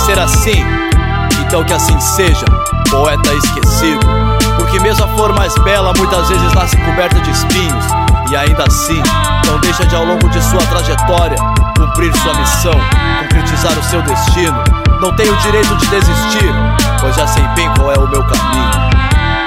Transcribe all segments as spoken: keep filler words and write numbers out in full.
ser assim, então que assim seja, poeta esquecido. Porque mesmo a flor mais bela muitas vezes nasce coberta de espinhos, e ainda assim não deixa de ao longo de sua trajetória cumprir sua missão, concretizar o seu destino. Não tenho o direito de desistir, pois já sei bem qual é o meu caminho.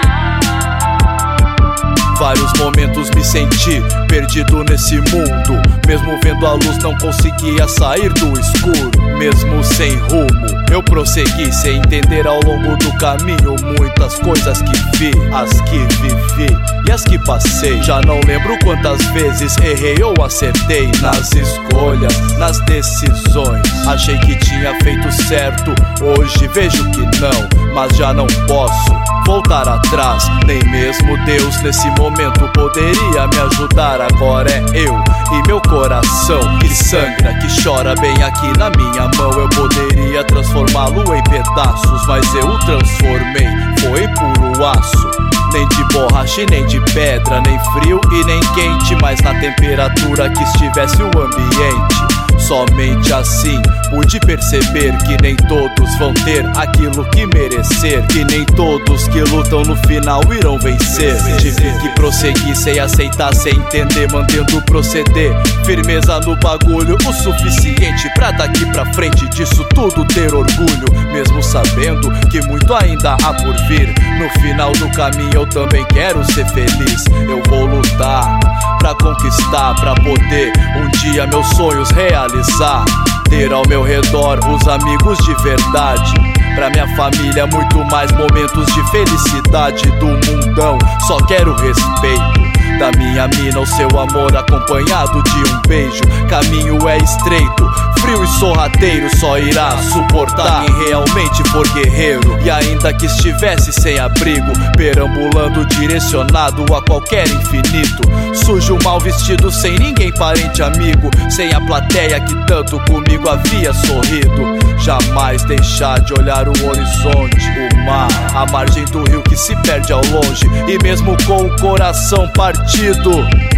Vários momentos me senti perdido nesse mundo. Mesmo vendo a luz não conseguia sair do escuro. Mesmo sem rumo, eu prossegui sem entender ao longo do caminho muitas coisas que vi, as que vivi e as que passei. Já não lembro quantas vezes errei ou acertei nas escolhas, nas decisões. Achei que tinha feito certo, hoje vejo que não, mas já não posso voltar atrás. Nem mesmo Deus nesse momento poderia me ajudar. Agora é eu e meu coração que sangra, que chora bem aqui na minha mão. Eu poderia transformá-lo em pedaços, mas eu o transformei, foi puro aço. Nem de borracha, nem de pedra, nem frio e nem quente, mas na temperatura que estivesse o ambiente. Somente assim pude perceber que nem todos vão ter aquilo que merecer, que nem todos que lutam no final irão vencer. Tive que prosseguir sem aceitar, sem entender, mantendo o proceder. Firmeza no bagulho, o suficiente pra daqui pra frente disso tudo ter orgulho. Mesmo sabendo que muito ainda há por vir, no final do caminho eu também quero ser feliz. Eu vou lutar pra conquistar, pra poder um dia meus sonhos realizar. Ter ao meu redor os amigos de verdade, pra minha família muito mais momentos de felicidade. Do mundão só quero respeito, da minha mina o seu amor acompanhado de um beijo. Caminho é estreito, frio e sorrateiro, só irá suportar quem realmente for guerreiro. E ainda que estivesse sem abrigo, perambulando direcionado a qualquer infinito, sujo, mal vestido, sem ninguém parente amigo, sem a plateia que tanto comigo havia sorrido. Jamais deixar de olhar o horizonte, o mar, a margem do rio que se perde ao longe. E mesmo com o coração partido,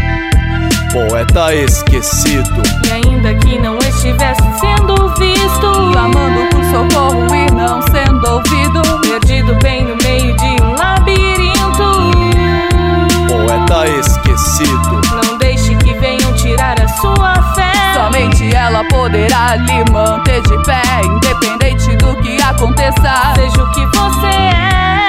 poeta esquecido. E ainda que não estivesse sendo visto, clamando por socorro e não sendo ouvido, perdido bem no meio de um labirinto, poeta esquecido. Não deixe que venham tirar a sua fé, somente ela poderá lhe manter de pé, independente do que aconteça, seja o que você é.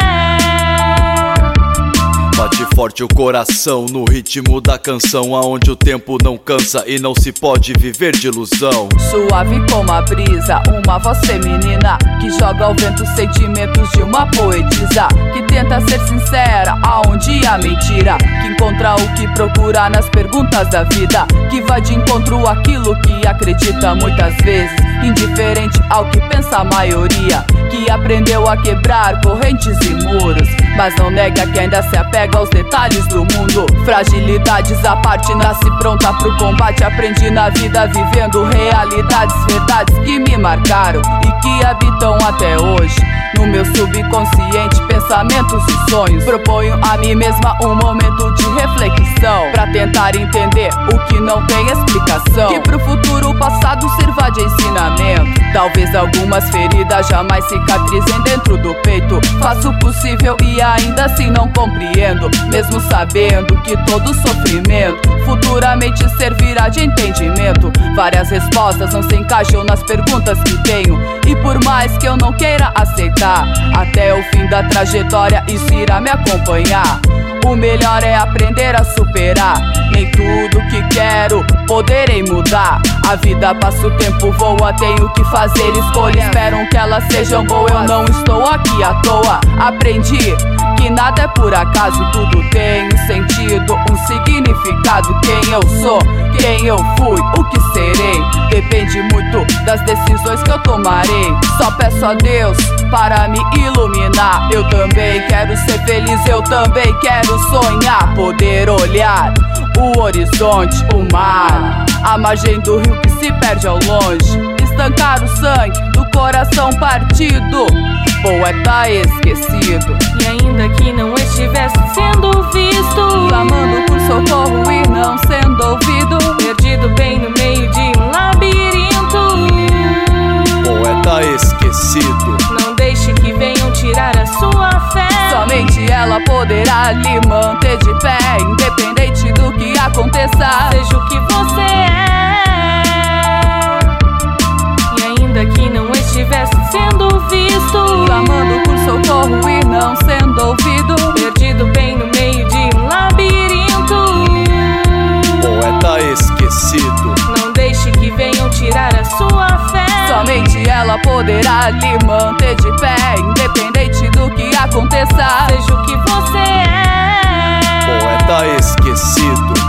Bate forte o coração no ritmo da canção, aonde o tempo não cansa e não se pode viver de ilusão. Suave como a brisa, uma voz feminina que joga ao vento sentimentos de uma poetisa, que tenta ser sincera aonde há mentira, que encontra o que procura nas perguntas da vida, que vai de encontro àquilo que acredita muitas vezes, indiferente ao que pensa a maioria, que aprendeu a quebrar correntes e muros, mas não nega que ainda se apega aos detalhes do mundo. Fragilidades à parte, nasce pronta pro combate. Aprendi na vida vivendo realidades, verdades que me marcaram e que habitam até hoje no meu subconsciente, pensamentos e sonhos. Proponho a mim mesma um momento de reflexão, pra tentar entender o que não tem explicação, que pro futuro passado sirva de ensinamento. Talvez algumas feridas jamais cicatrizem dentro do peito. Faço o possível e ainda assim não compreendo, mesmo sabendo que todo sofrimento futuramente servirá de entendimento. Várias respostas não se encaixam nas perguntas que tenho, e por mais que eu não queira aceitar, até o fim da trajetória isso irá me acompanhar. O melhor é aprender a superar. Nem tudo que quero poderei mudar. A vida passa, o tempo voa, tenho que fazer escolhas. Espero que elas sejam boas, eu não estou aqui à toa. Aprendi que nada é por acaso, tudo tem um sentido, um significado. Quem eu sou, quem eu fui, o que serei, depende muito das decisões que eu tomarei. Só peço a Deus para me iluminar. Eu também quero ser feliz, eu também quero sonhar, poder olhar o horizonte, o mar, a margem do rio que se perde ao longe, estancar o sangue do coração partido, poeta esquecido. E ainda que não estivesse sendo visto, clamando por socorro e não sendo ouvido, perdido bem no meio de um labirinto, poeta esquecido. esquecido. Não deixe que venham tirar a sua fé. Somente ela poderá lhe manter de pé, independente do que aconteça. Seja o que você é, e ainda que não estivesse sendo visto, clamando por socorro e não sendo ouvido, perdido bem no meio de um labirinto, poeta esquecido. não deixe que venham tirar a sua fé. Somente ela poderá lhe manter de pé, independente do que aconteça. Seja o que você é, Poeta esquecido.